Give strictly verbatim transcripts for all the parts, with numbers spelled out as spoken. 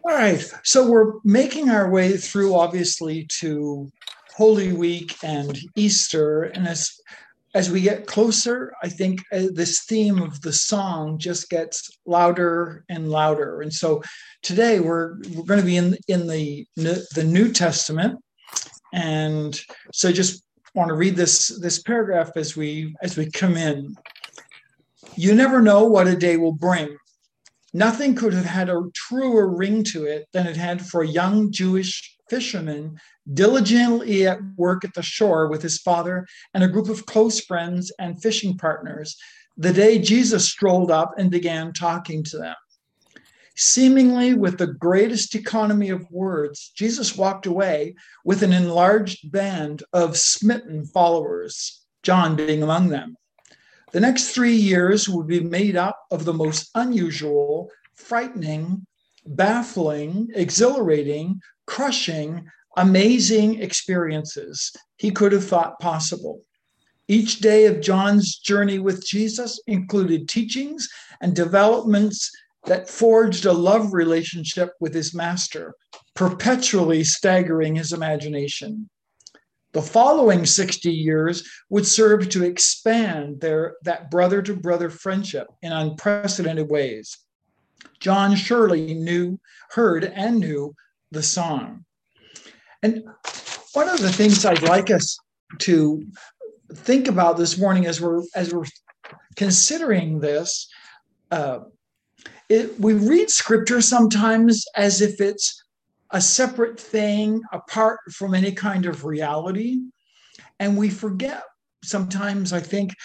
All right. So we're making our way through, obviously, to Holy Week and Easter. And as as we get closer, I think uh, this theme of the song just gets louder and louder. And so today we're we're going to be in in the the New Testament. And so I just want to read this this paragraph as we as we come in. You never know what a day will bring. Nothing could have had a truer ring to it than it had for a young Jewish fisherman diligently at work at the shore with his father and a group of close friends and fishing partners the day Jesus strolled up and began talking to them. Seemingly with the greatest economy of words, Jesus walked away with an enlarged band of smitten followers, John being among them. The next three years would be made up of the most unusual, frightening, baffling, exhilarating, crushing, amazing experiences he could have thought possible. Each day of John's journey with Jesus included teachings and developments that forged a love relationship with his master, perpetually staggering his imagination. The following sixty years would serve to expand their, that brother-to-brother friendship in unprecedented ways. John surely knew, heard, and knew the song. And one of the things I'd like us to think about this morning as we're as we're considering this, uh, it, we read Scripture sometimes as if it's a separate thing apart from any kind of reality. And we forget sometimes, I think,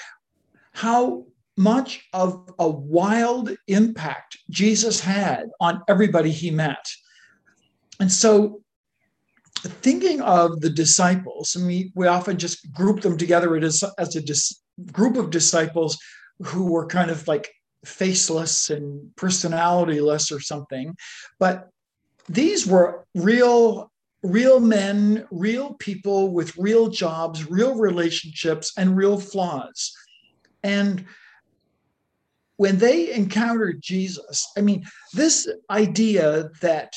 how much of a wild impact Jesus had on everybody he met. And so thinking of the disciples, I mean, we often just group them together as, as a dis, group of disciples who were kind of like faceless and personalityless or something. But these were real, real men, real people with real jobs, real relationships, and real flaws. And when they encountered Jesus, I mean, this idea that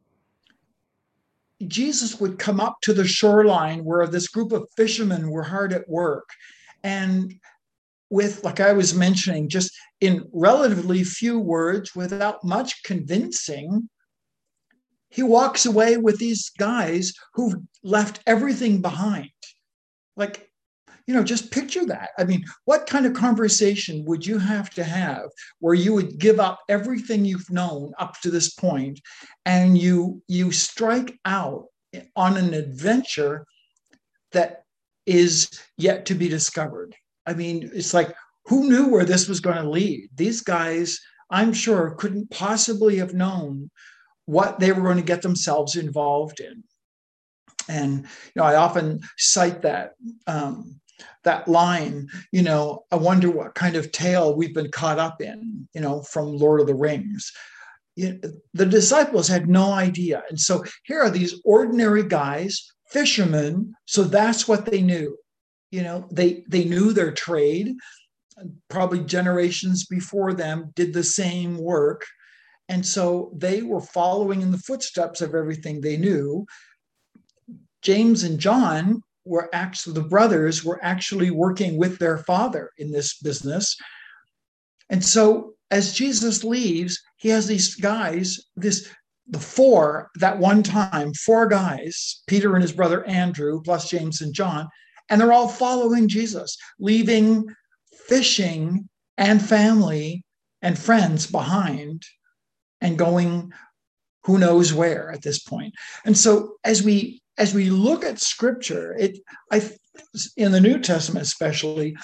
Jesus would come up to the shoreline where this group of fishermen were hard at work, and with, like I was mentioning, just in relatively few words, without much convincing, he walks away with these guys who've left everything behind. Like, you know, just picture that. I mean, what kind of conversation would you have to have where you would give up everything you've known up to this point and you you strike out on an adventure that is yet to be discovered? I mean, it's like, who knew where this was going to lead? These guys, I'm sure, couldn't possibly have known what they were going to get themselves involved in. And, you know, I often cite that, um, that line, you know, I wonder what kind of tale we've been caught up in, you know, from Lord of the Rings. You know, the disciples had no idea. And so here are these ordinary guys, fishermen. So that's what they knew. You know, they, they knew their trade. Probably generations before them did the same work. And so they were following in the footsteps of everything they knew. James and John were actually, the brothers were actually working with their father in this business. And so as Jesus leaves, he has these guys, this, the four, that one time, four guys, Peter and his brother Andrew, plus James and John, and they're all following Jesus, leaving fishing and family and friends behind, and going who knows where at this point. And so as we as we look at Scripture, it I in the New Testament especially,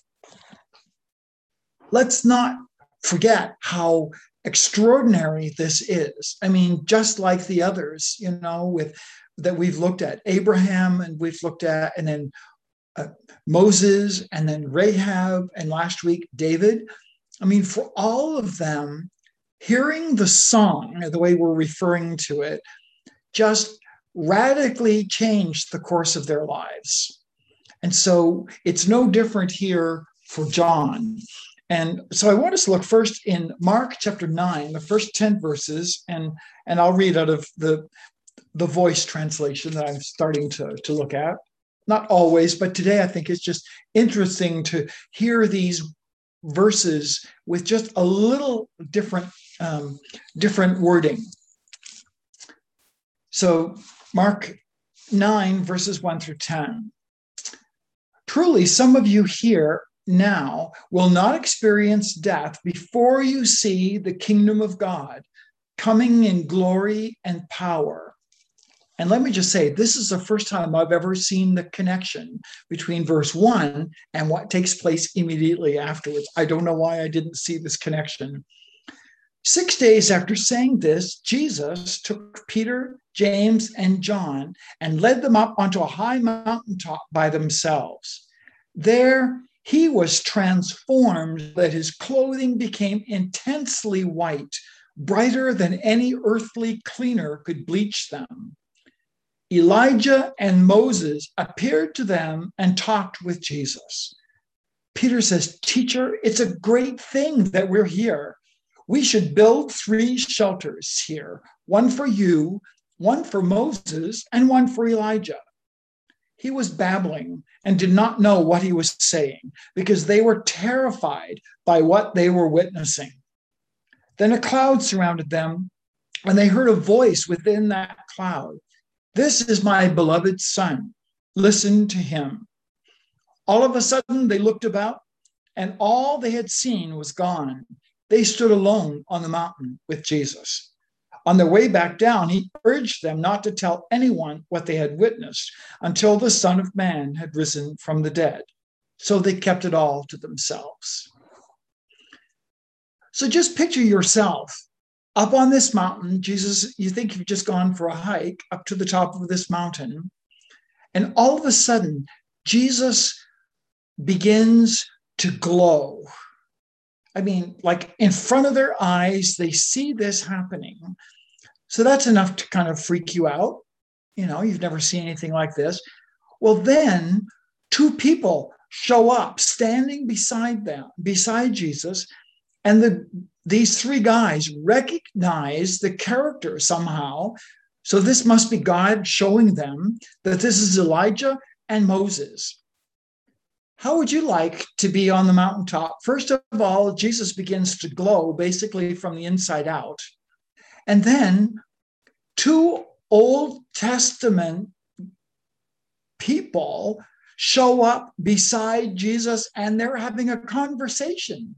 let's not forget how extraordinary this is. I mean, just like the others, you know, with that we've looked at, Abraham, and we've looked at, and then uh, Moses, and then Rahab, and last week David. I mean, for all of them, hearing the song, the way we're referring to it, just radically changed the course of their lives. And so it's no different here for John. And so I want us to look first in Mark chapter nine, the first ten verses, and, and I'll read out of the, the Voice translation that I'm starting to, to look at. Not always, but today I think it's just interesting to hear these verses with just a little different, um, different wording. So Mark nine, verses one through ten. Truly, some of you here now will not experience death before you see the kingdom of God coming in glory and power. And let me just say, this is the first time I've ever seen the connection between verse one and what takes place immediately afterwards. I don't know why I didn't see this connection. Six days after saying this, Jesus took Peter, James, and John and led them up onto a high mountaintop by themselves. There he was transformed, that his clothing became intensely white, brighter than any earthly cleaner could bleach them. Elijah and Moses appeared to them and talked with Jesus. Peter says, "Teacher, it's a great thing that we're here. We should build three shelters here, one for you, one for Moses, and one for Elijah." He was babbling and did not know what he was saying because they were terrified by what they were witnessing. Then a cloud surrounded them, and they heard a voice within that cloud. "This is my beloved son. Listen to him." All of a sudden, they looked about, and all they had seen was gone. They stood alone on the mountain with Jesus. On their way back down, he urged them not to tell anyone what they had witnessed until the Son of Man had risen from the dead. So they kept it all to themselves. So just picture yourself up on this mountain. Jesus, you think you've just gone for a hike up to the top of this mountain. And all of a sudden, Jesus begins to glow. I mean, like in front of their eyes, they see this happening. So that's enough to kind of freak you out. You know, you've never seen anything like this. Well, then two people show up standing beside them, beside Jesus. And the, these three guys recognize the character somehow. So this must be God showing them that this is Elijah and Moses. How would you like to be on the mountaintop? First of all, Jesus begins to glow basically from the inside out. And then two Old Testament people show up beside Jesus and they're having a conversation.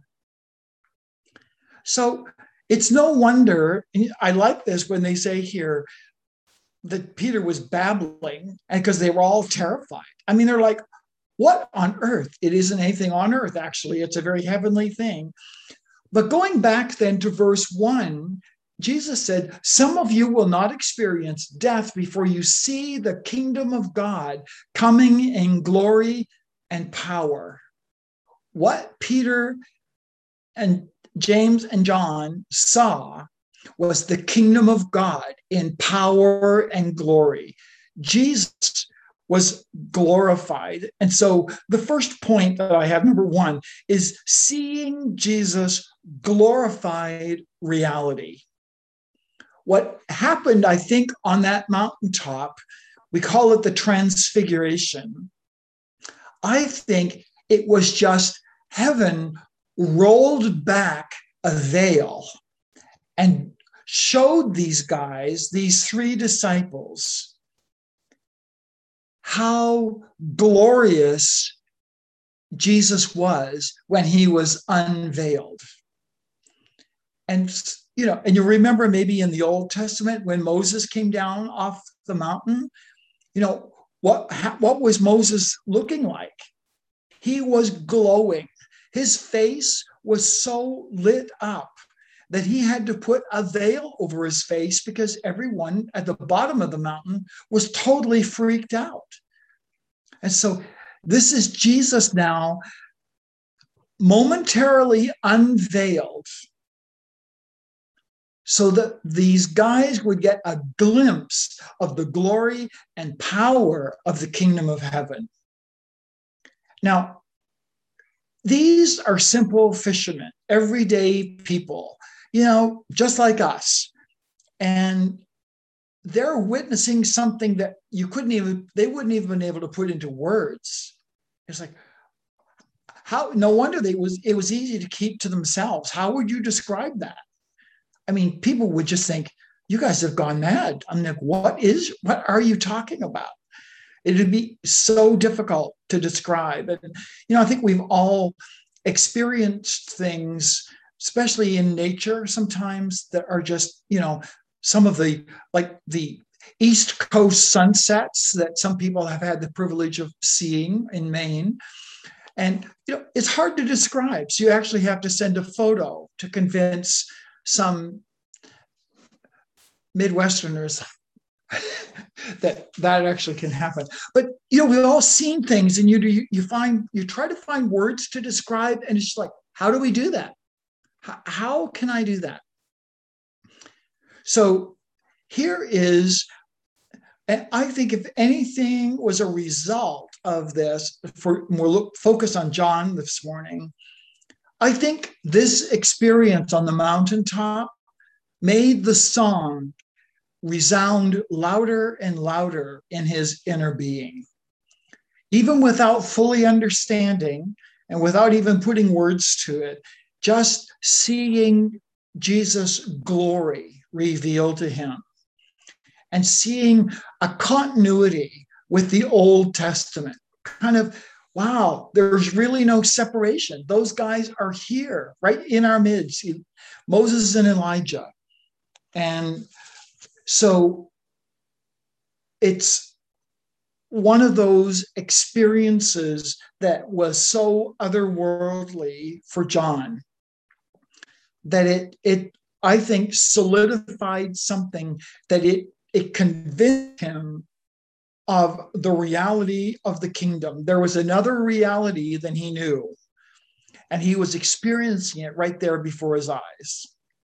So it's no wonder, I like this when they say here that Peter was babbling, and because they were all terrified. I mean, they're like, what on earth? It isn't anything on earth, actually. It's a very heavenly thing. But going back then to verse one, Jesus said, "Some of you will not experience death before you see the kingdom of God coming in glory and power." What Peter and James and John saw was the kingdom of God in power and glory. Jesus was glorified. And so the first point that I have, number one, is seeing Jesus' glorified reality. What happened, I think, on that mountaintop, we call it the transfiguration. I think it was just heaven rolled back a veil and showed these guys, these three disciples, how glorious Jesus was when he was unveiled. And, you know, and you remember maybe in the Old Testament when Moses came down off the mountain, you know, what, what was Moses looking like? He was glowing. His face was so lit up that he had to put a veil over his face because everyone at the bottom of the mountain was totally freaked out. And so this is Jesus now momentarily unveiled so that these guys would get a glimpse of the glory and power of the kingdom of heaven. Now, these are simple fishermen, everyday people, you know, just like us. And they're witnessing something that you couldn't even, they wouldn't even been able to put into words. It's like, how, no wonder they was, it was easy to keep to themselves. How would you describe that? I mean, people would just think, you guys have gone mad. I'm like, what is, what are you talking about? It'd be so difficult to describe. And, you know, I think we've all experienced things, especially in nature sometimes, that are just, you know, some of the, like the East Coast sunsets that some people have had the privilege of seeing in Maine. And, you know, it's hard to describe. So you actually have to send a photo to convince some Midwesterners that that actually can happen. But, you know, we've all seen things, and you do, you find, you try to find words to describe, and it's like, how do we do that? How, how can I do that? So here is, and I think if anything was a result of this, for we'll look, focus on John this morning, I think this experience on the mountaintop made the song resound louder and louder in his inner being. Even without fully understanding and without even putting words to it, just seeing Jesus' glory revealed to him and seeing a continuity with the Old Testament, kind of, wow, there's really no separation. Those guys are here, right in our midst, Moses and Elijah. And so it's one of those experiences that was so otherworldly for John that it, it I think, solidified something, that it, it convinced him of the reality of the kingdom. There was another reality than he knew, and he was experiencing it right there before his eyes.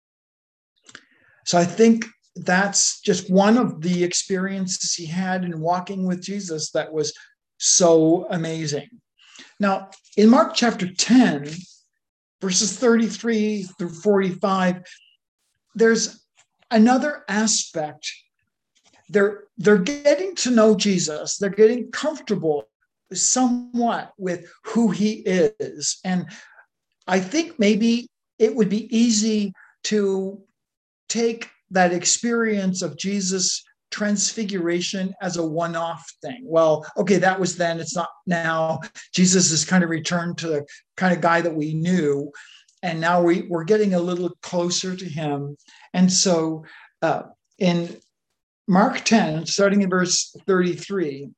So I think that's just one of the experiences he had in walking with Jesus that was so amazing. Now, in Mark chapter ten, verses thirty-three through forty-five, there's another aspect. They're, they're getting to know Jesus. They're getting comfortable somewhat with who he is. And I think maybe it would be easy to take that experience of Jesus' transfiguration as a one-off thing. Well, okay, that was then, it's not now. Jesus has kind of returned to the kind of guy that we knew, and now we, we're getting a little closer to him. And so uh, in Mark ten, starting in verse thirty-three,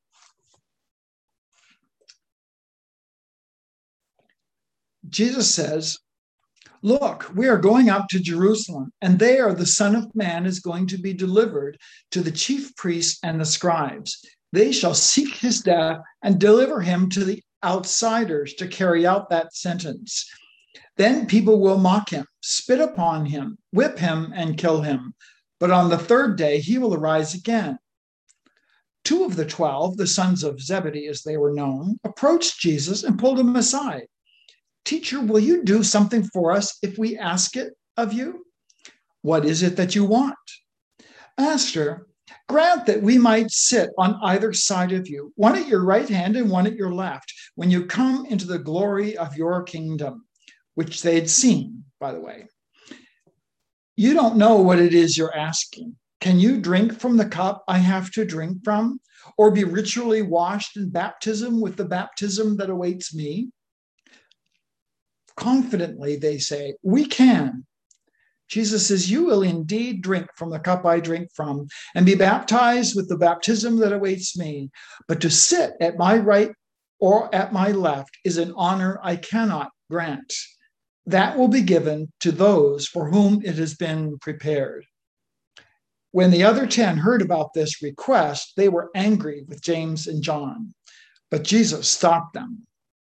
Jesus says, "Look, we are going up to Jerusalem, and there the Son of Man is going to be delivered to the chief priests and the scribes. They shall seek his death and deliver him to the outsiders to carry out that sentence. Then people will mock him, spit upon him, whip him, and kill him. But on the third day he will arise again." Two of the twelve, the sons of Zebedee as they were known, approached Jesus and pulled him aside. "Teacher, will you do something for us if we ask it of you?" "What is it that you want?" "Master, grant that we might sit on either side of you, one at your right hand and one at your left, when you come into the glory of your kingdom," which they had seen, by the way. "You don't know what it is you're asking. Can you drink from the cup I have to drink from, or be ritually washed in baptism with the baptism that awaits me?" Confidently, they say, "We can." Jesus says, "You will indeed drink from the cup I drink from and be baptized with the baptism that awaits me. But to sit at my right or at my left is an honor I cannot grant. That will be given to those for whom it has been prepared." When the other ten heard about this request, they were angry with James and John, but Jesus stopped them.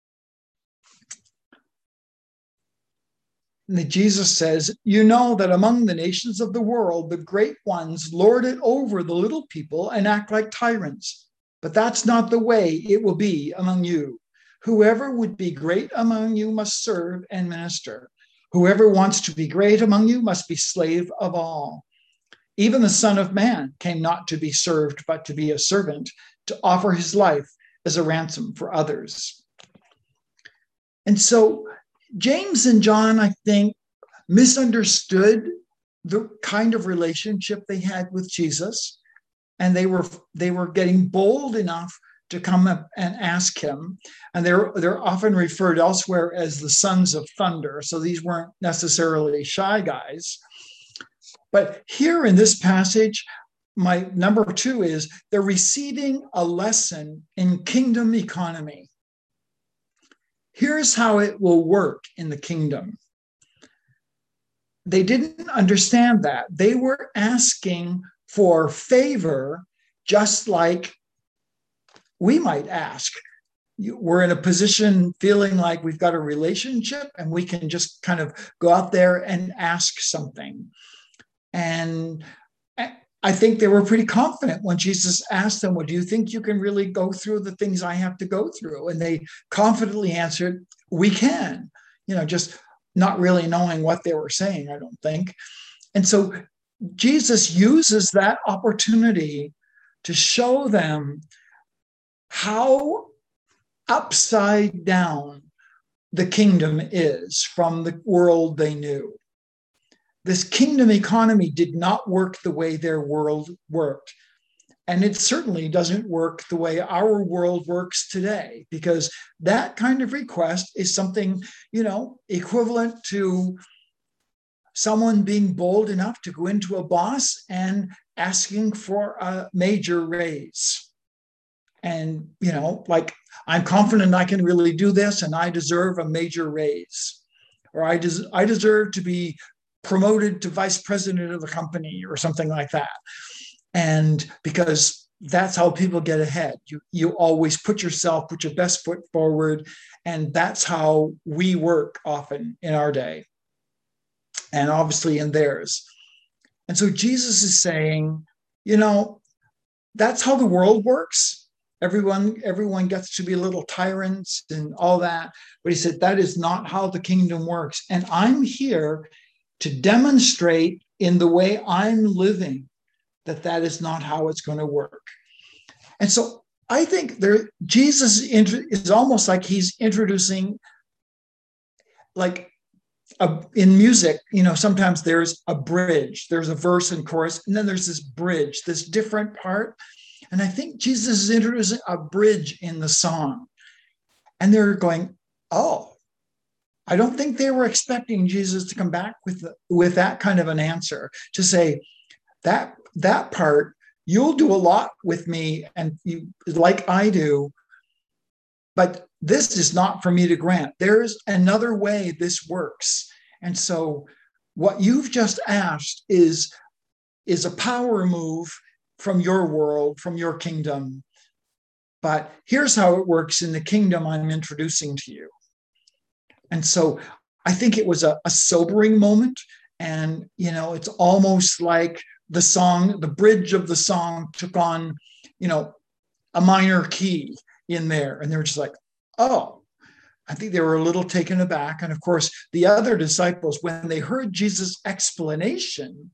And Jesus says, "You know that among the nations of the world, the great ones lord it over the little people and act like tyrants. But that's not the way it will be among you. Whoever would be great among you must serve and minister. Whoever wants to be great among you must be slave of all. Even the Son of Man came not to be served, but to be a servant, to offer his life as a ransom for others. And so James and John, I think, misunderstood the kind of relationship they had with Jesus. And they were they were getting bold enough to come up and ask him. And they're, they're often referred elsewhere as the sons of thunder. So these weren't necessarily shy guys. But here in this passage, my number two is they're receiving a lesson in kingdom economy. Here's how it will work in the kingdom. They didn't understand that. They were asking for favor, just like we might ask. We're in a position feeling like we've got a relationship and we can just kind of go out there and ask something. And I think they were pretty confident when Jesus asked them, well, do you think you can really go through the things I have to go through? And they confidently answered, we can, you know, just not really knowing what they were saying, I don't think. And so Jesus uses that opportunity to show them how upside down the kingdom is from the world they knew. This kingdom economy did not work the way their world worked. And it certainly doesn't work the way our world works today, because that kind of request is something, you know, equivalent to someone being bold enough to go into a boss and asking for a major raise. And, you know, like, I'm confident I can really do this and I deserve a major raise, or I, des- I deserve to be promoted to vice president of the company or something like that. And because that's how people get ahead. You, you always put yourself, put your best foot forward. And that's how we work often in our day, and obviously in theirs. And so Jesus is saying, you know, that's how the world works. Everyone, everyone gets to be little tyrants and all that. But he said, that is not how the kingdom works. And I'm here to demonstrate in the way I'm living that that is not how it's going to work. And so I think there, Jesus is almost like he's introducing, like a, in music, you know, sometimes there's a bridge, there's a verse and chorus, and then there's this bridge, this different part. And I think Jesus is introducing a bridge in the song. And they're going, oh, I don't think they were expecting Jesus to come back with, the, with that kind of an answer, to say that, that part, you'll do a lot with me and you, like I do, but this is not for me to grant. There's another way this works. And so what you've just asked is, is a power move from your world, from your kingdom. But here's how it works in the kingdom I'm introducing to you. And so I think it was a, a sobering moment. And, you know, it's almost like the song, the bridge of the song took on, you know, a minor key in there. And they were just like, oh, I think they were a little taken aback. And of course, the other disciples, when they heard Jesus' explanation,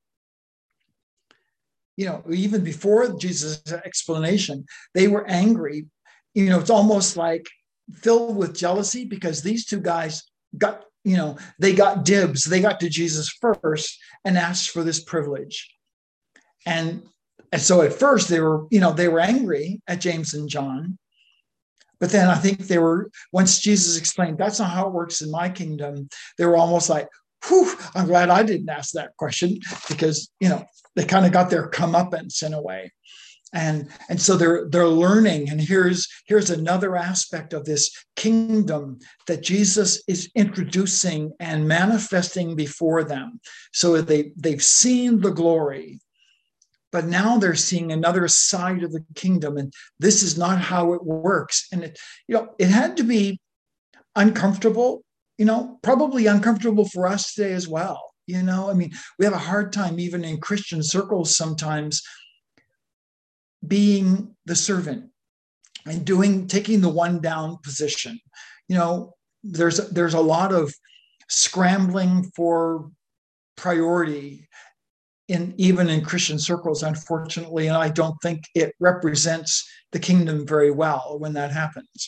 you know, even before Jesus' explanation, they were angry. You know, it's almost like filled with jealousy, because these two guys got, you know, they got dibs. They got to Jesus first and asked for this privilege. And, and so at first they were, you know, they were angry at James and John. But then I think they were, once Jesus explained, that's not how it works in my kingdom, they were almost like, whew, I'm glad I didn't ask that question, because, you know, they kind of got their comeuppance in a way. And, and so they're, they're learning. And here's, here's another aspect of this kingdom that Jesus is introducing and manifesting before them. So they, they've seen the glory, but now they're seeing another side of the kingdom. And this is not how it works. And it, you know, it had to be uncomfortable, you know, probably uncomfortable for us today as well. You know, I mean, we have a hard time, even in Christian circles sometimes, being the servant. and doing taking the one down position. You know, there's there's a lot of scrambling for priority in even in Christian circles, unfortunately, and I don't think it represents the kingdom very well when that happens.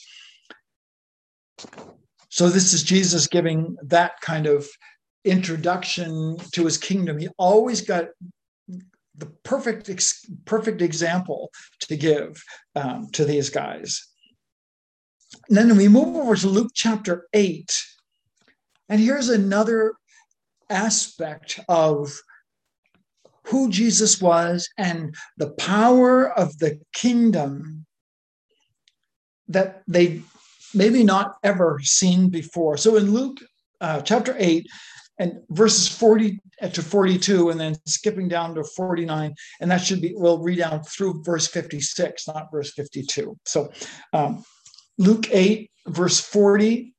So this is Jesus giving that kind of introduction to his kingdom. He always got the perfect perfect example to give um, to these guys. And then we move over to Luke chapter eight, and here's another aspect of who Jesus was and the power of the kingdom that they maybe not ever seen before. So in Luke uh, chapter eight and verses forty to forty-two, and then skipping down to forty-nine, and that should be, we'll read down through verse fifty-six, not verse fifty-two. So um, Luke eight, verse forty.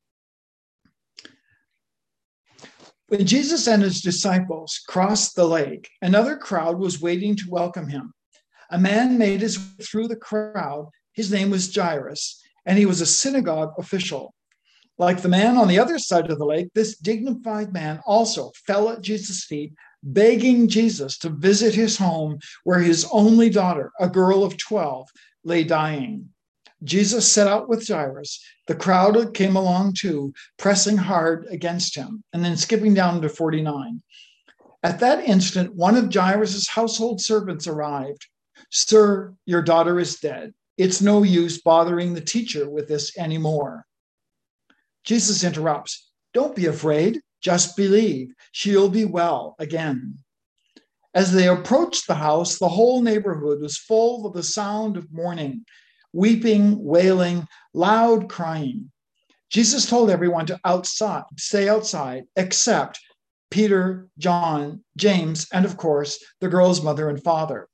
When Jesus and his disciples crossed the lake, another crowd was waiting to welcome him. A man made his way through the crowd. His name was Jairus, and he was a synagogue official. Like the man on the other side of the lake, this dignified man also fell at Jesus' feet, begging Jesus to visit his home where his only daughter, a girl of twelve, lay dying. Jesus set out with Jairus. The crowd came along too, pressing hard against him. And then skipping down to forty-nine. At that instant, one of Jairus' household servants arrived. Sir, your daughter is dead. It's no use bothering the teacher with this anymore. Jesus interrupts. Don't be afraid. Just believe. She'll be well again. As they approached the house, the whole neighborhood was full of the sound of mourning. Weeping, wailing, loud crying. Jesus told everyone to outside, stay outside, except Peter, John, James, and of course, the girl's mother and father.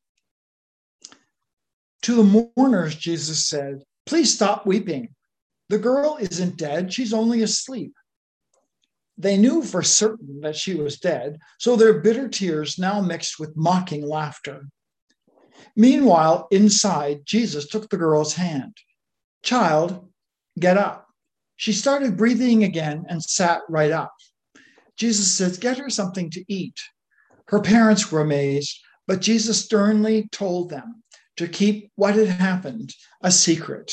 To the mourners, Jesus said, please stop weeping. The girl isn't dead, she's only asleep. They knew for certain that she was dead, so their bitter tears now mixed with mocking laughter. Meanwhile, inside, Jesus took the girl's hand. Child, get up. She started breathing again and sat right up. Jesus says, get her something to eat. Her parents were amazed, but Jesus sternly told them to keep what had happened a secret.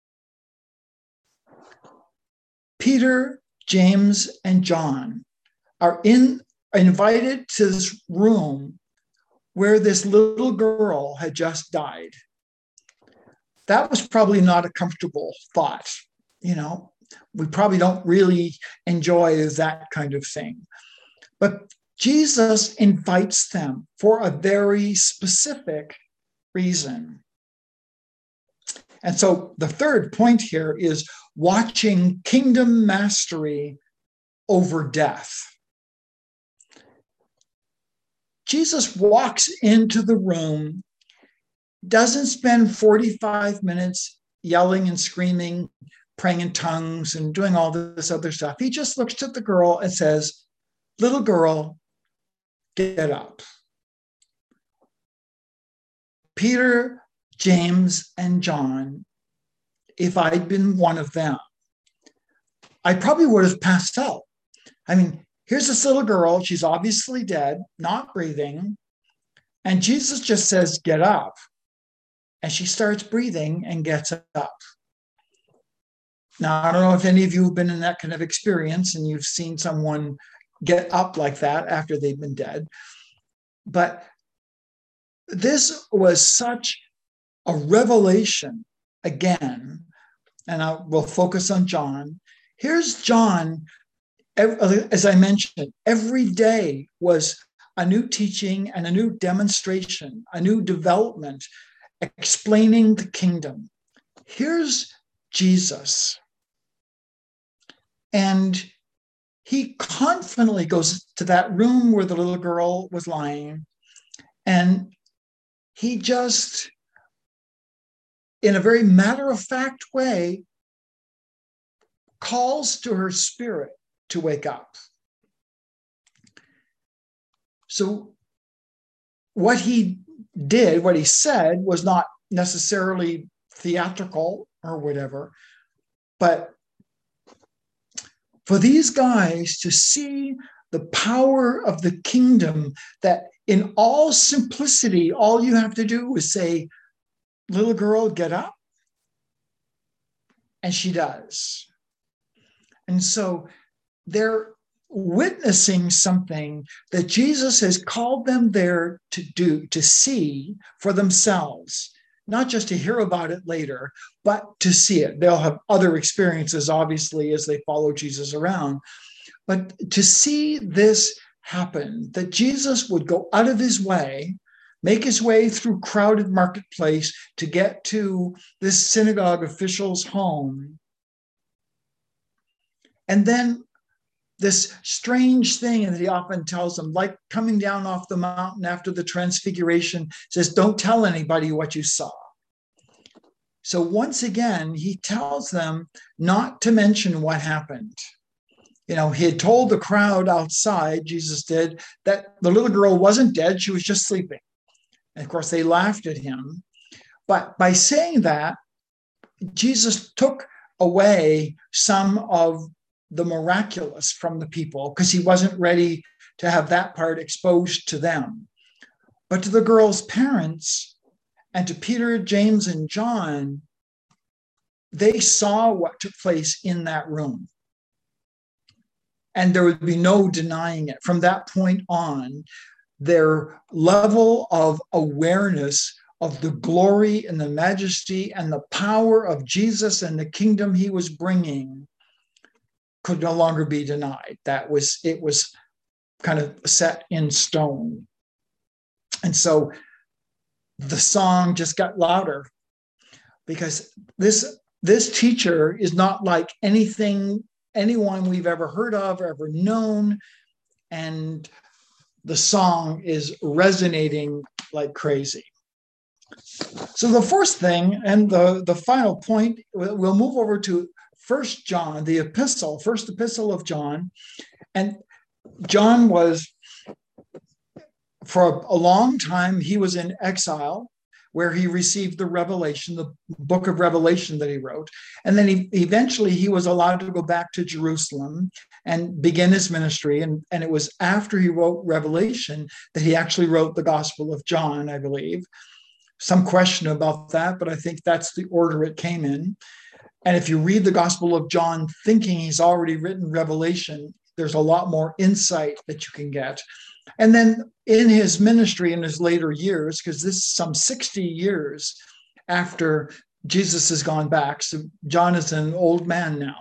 Peter, James, and John are in, invited to this room where this little girl had just died. That was probably not a comfortable thought. You know, we probably don't really enjoy that kind of thing. But Jesus invites them for a very specific reason. And so the third point here is watching kingdom mastery over death. Jesus walks into the room, doesn't spend forty-five minutes yelling and screaming, praying in tongues and doing all this other stuff. He just looks at the girl and says, little girl, get up. Peter, James, and John, if I'd been one of them, I probably would have passed out. I mean, here's this little girl. She's obviously dead, not breathing. And Jesus just says, get up. And she starts breathing and gets up. Now, I don't know if any of you have been in that kind of experience and you've seen someone get up like that after they've been dead. But this was such a revelation again. And I will focus on John. Here's John. As I mentioned, every day was a new teaching and a new demonstration, a new development, explaining the kingdom. Here's Jesus. And he confidently goes to that room where the little girl was lying. And he just, in a very matter-of-fact way, calls to her spirit to wake up. So what he did, what he said, was not necessarily theatrical or whatever. But for these guys to see the power of the kingdom, that in all simplicity, all you have to do is say, little girl, get up. And she does. And so they're witnessing something that Jesus has called them there to do, to see for themselves, not just to hear about it later, but to see it. They'll have other experiences, obviously, as they follow Jesus around. But to see this happen, that Jesus would go out of his way, make his way through crowded marketplace to get to this synagogue official's home. And then this strange thing that he often tells them, like coming down off the mountain after the transfiguration, says, don't tell anybody what you saw. So once again, he tells them not to mention what happened. You know, he had told the crowd outside, Jesus did, that the little girl wasn't dead, she was just sleeping. And of course, they laughed at him. But by saying that, Jesus took away some of the miraculous from the people because he wasn't ready to have that part exposed to them. But to the girl's parents and to Peter, James, and John, they saw what took place in that room. And there would be no denying it. From that point on, their level of awareness of the glory and the majesty and the power of Jesus and the kingdom he was bringing could no longer be denied. That was, it was kind of set in stone. And so the song just got louder because this, this teacher is not like anything, anyone we've ever heard of or ever known. And the song is resonating like crazy. So the first thing and the, the final point, we'll move over to First John, the epistle, first epistle of John. And John was, for a long time, he was in exile where he received the Revelation, the book of Revelation that he wrote. And then he, eventually he was allowed to go back to Jerusalem and begin his ministry. And, and it was after he wrote Revelation that he actually wrote the Gospel of John, I believe. Some question about that, but I think that's the order it came in. And if you read the Gospel of John thinking he's already written Revelation, there's a lot more insight that you can get. And then in his ministry in his later years, because this is some sixty years after Jesus has gone back, so John is an old man now,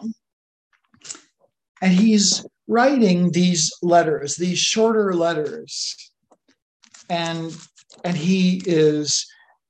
and he's writing these letters, these shorter letters, and, and he is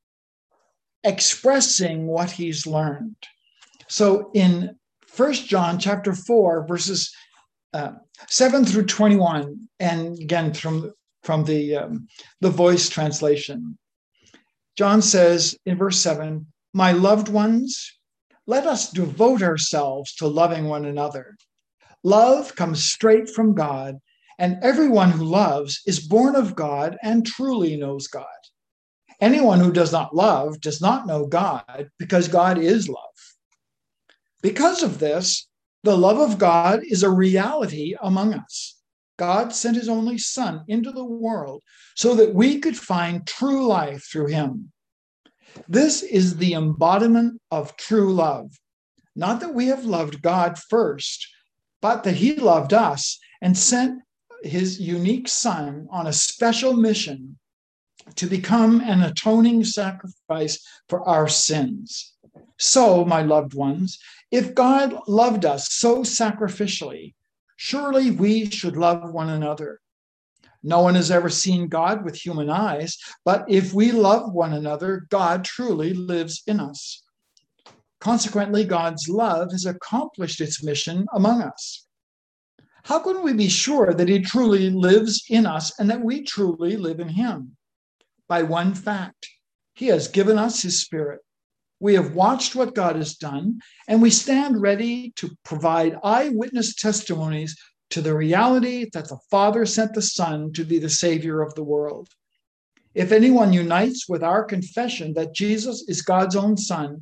expressing what he's learned. So in First John chapter four, verses uh, seven through twenty-one, and again from, from the, um, the Voice translation, John says in verse seven, "My loved ones, let us devote ourselves to loving one another. Love comes straight from God, and everyone who loves is born of God and truly knows God. Anyone who does not love does not know God, because God is love. Because of this, the love of God is a reality among us. God sent his only Son into the world so that we could find true life through him. This is the embodiment of true love. Not that we have loved God first, but that he loved us and sent his unique Son on a special mission to become an atoning sacrifice for our sins. So, my loved ones, if God loved us so sacrificially, surely we should love one another. No one has ever seen God with human eyes, but if we love one another, God truly lives in us. Consequently, God's love has accomplished its mission among us. How can we be sure that he truly lives in us and that we truly live in him? By one fact, he has given us his Spirit. We have watched what God has done, and we stand ready to provide eyewitness testimonies to the reality that the Father sent the Son to be the Savior of the world. If anyone unites with our confession that Jesus is God's own Son,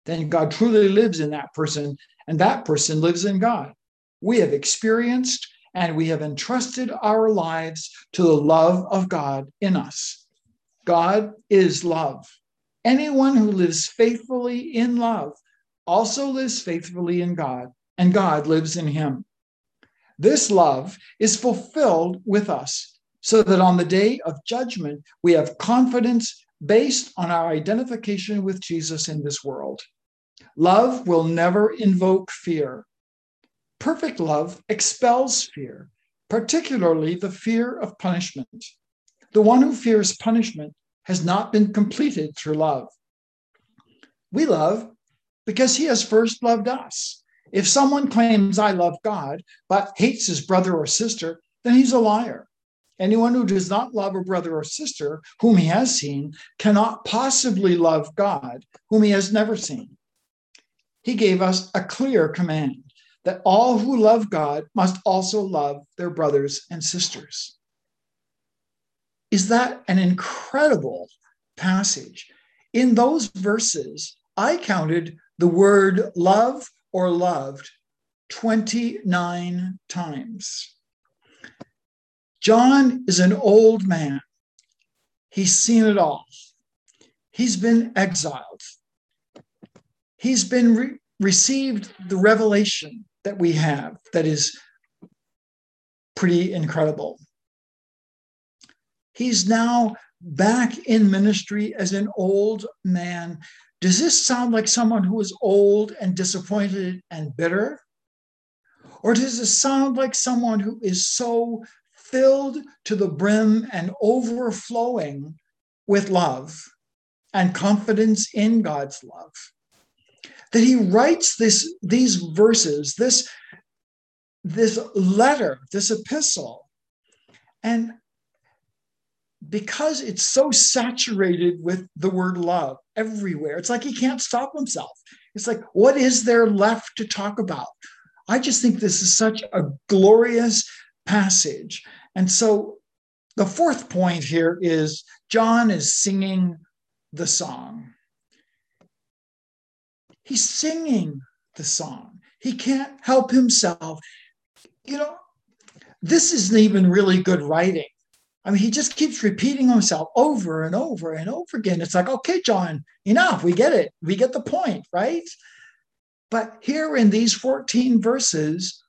then God truly lives in that person, and that person lives in God. We have experienced and we have entrusted our lives to the love of God in us. God is love. Anyone who lives faithfully in love also lives faithfully in God, and God lives in him. This love is fulfilled with us, so that on the day of judgment, we have confidence based on our identification with Jesus in this world. Love will never invoke fear. Perfect love expels fear, particularly the fear of punishment. The one who fears punishment has not been completed through love. We love because he has first loved us. If someone claims, I love God, but hates his brother or sister, then he's a liar. Anyone who does not love a brother or sister whom he has seen cannot possibly love God, whom he has never seen. He gave us a clear command that all who love God must also love their brothers and sisters. Is that an incredible passage? In those verses, I counted the word love or loved twenty-nine times. John is an old man. He's seen it all. He's been exiled. He's been re- received the revelation that we have that is pretty incredible. He's now back in ministry as an old man. Does this sound like someone who is old and disappointed and bitter? Or does it sound like someone who is so filled to the brim and overflowing with love and confidence in God's love, that he writes this, these verses, this, this letter, this epistle, and because it's so saturated with the word love everywhere, it's like he can't stop himself. It's like, what is there left to talk about? I just think this is such a glorious passage. And so the fourth point here is John is singing the song. He's singing the song. He can't help himself. You know, this isn't even really good writing. I mean, he just keeps repeating himself over and over and over again. It's like, okay, John, enough. We get it. We get the point, right? But here in these fourteen verses,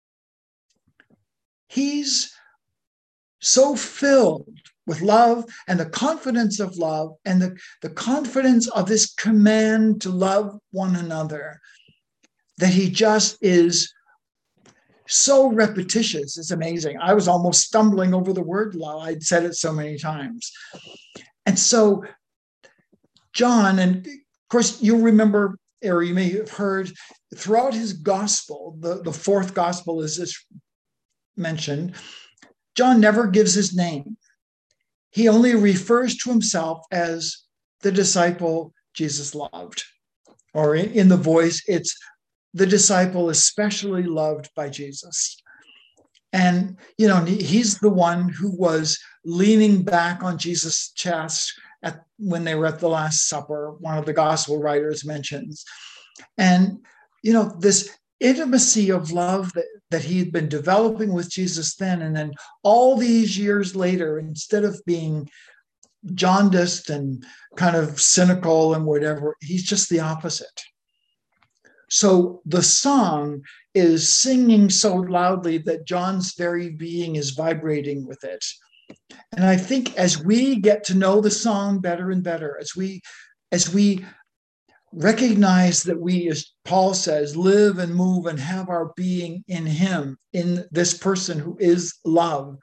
he's so filled with love and the confidence of love and the, the confidence of this command to love one another that he just is so repetitious. It's amazing. I was almost stumbling over the word love. I'd said it so many times. And so John, and of course you'll remember, or you may have heard throughout his gospel, the, the fourth gospel is this mentioned, John never gives his name. He only refers to himself as the disciple Jesus loved. Or in, in the voice, it's the disciple especially loved by Jesus. And, you know, he's the one who was leaning back on Jesus' chest at, when they were at the Last Supper, one of the gospel writers mentions. And, you know, this intimacy of love that, that he had been developing with Jesus then, and then all these years later, instead of being jaundiced and kind of cynical and whatever, he's just the opposite. So the song is singing so loudly that John's very being is vibrating with it. And I think as we get to know the song better and better, as we, as we recognize that we, as Paul says, live and move and have our being in him, in this person who is love,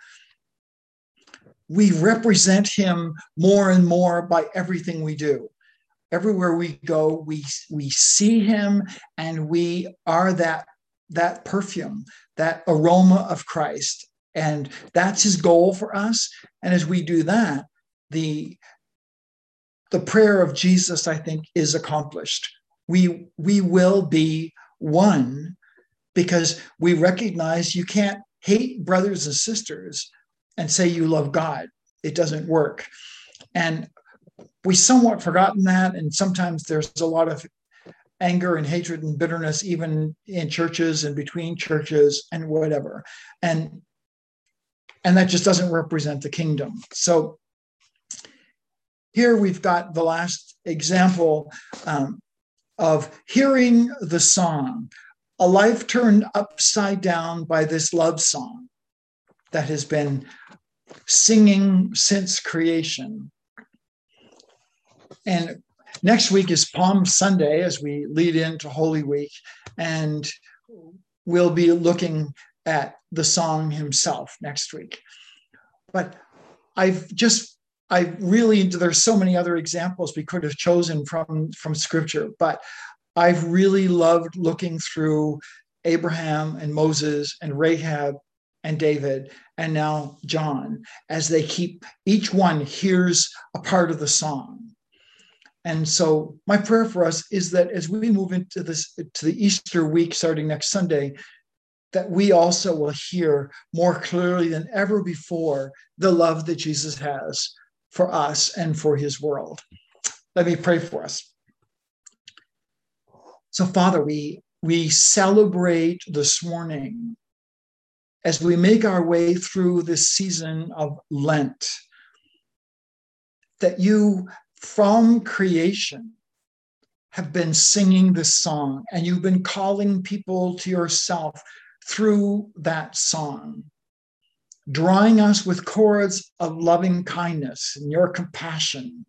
we represent him more and more by everything we do. Everywhere we go, we, we see him, and we are that, that perfume, that aroma of Christ. And that's his goal for us. And as we do that, the The prayer of Jesus, I think, is accomplished. We, we will be one because we recognize you can't hate brothers and sisters and say you love God. It doesn't work. And we somewhat forgotten that. And sometimes there's a lot of anger and hatred and bitterness, even in churches and between churches and whatever. And, and that just doesn't represent the kingdom. So here we've got the last example um, of hearing the song, a life turned upside down by this love song that has been singing since creation. And next week is Palm Sunday as we lead into Holy Week, and we'll be looking at the song himself next week. But I've just, I really, there's so many other examples we could have chosen from, from Scripture, but I've really loved looking through Abraham and Moses and Rahab and David, and now John, as they keep, each one hears a part of the song. And so my prayer for us is that as we move into this, to the Easter week starting next Sunday, that we also will hear more clearly than ever before the love that Jesus has for us and for his world. Let me pray for us. So Father, we, we celebrate this morning as we make our way through this season of Lent, that you, from creation, have been singing this song, and you've been calling people to yourself through that song, drawing us with cords of loving kindness and your compassion.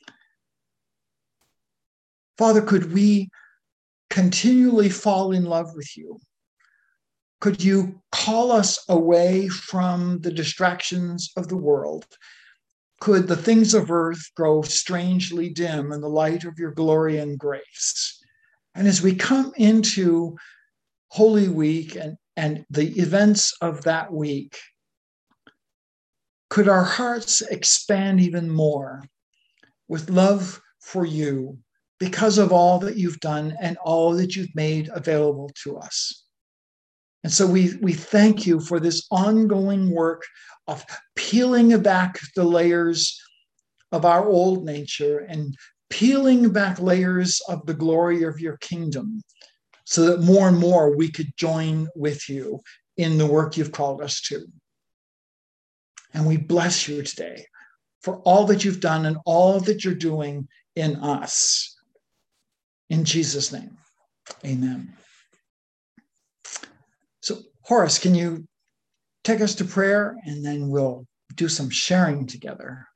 Father, could we continually fall in love with you? Could you call us away from the distractions of the world? Could the things of earth grow strangely dim in the light of your glory and grace? And as we come into Holy Week and, and the events of that week, could our hearts expand even more with love for you because of all that you've done and all that you've made available to us? And so we, we thank you for this ongoing work of peeling back the layers of our old nature and peeling back layers of the glory of your kingdom, so that more and more we could join with you in the work you've called us to. And we bless you today for all that you've done and all that you're doing in us. In Jesus' name, amen. So, Horace, can you take us to prayer, and then we'll do some sharing together?